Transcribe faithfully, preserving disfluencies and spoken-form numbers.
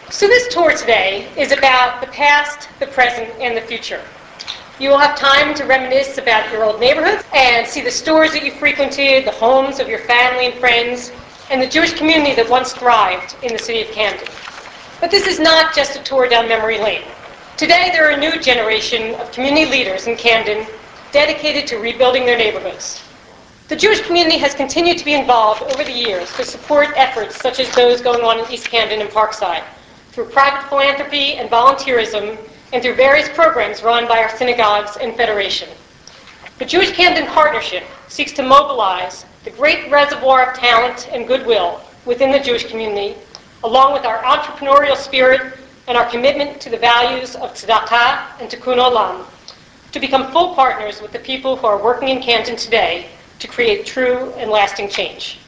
So this tour today is about the past, the present, and the future. You will have time to reminisce about your old neighborhoods and see the stores that you frequented, the homes of your family and friends, and the Jewish community that once thrived in the city of Camden. But this is not just a tour down memory lane. Today, there are a new generation of community leaders in Camden dedicated to rebuilding their neighborhoods. The Jewish community has continued to be involved over the years to support efforts such as those going on in East Camden and Parkside, through private philanthropy and volunteerism, and through various programs run by our synagogues and federation. The Jewish Camden Partnership seeks to mobilize the great reservoir of talent and goodwill within the Jewish community, along with our entrepreneurial spirit and our commitment to the values of tzedakah and tikkun olam, to become full partners with the people who are working in Camden today to create true and lasting change.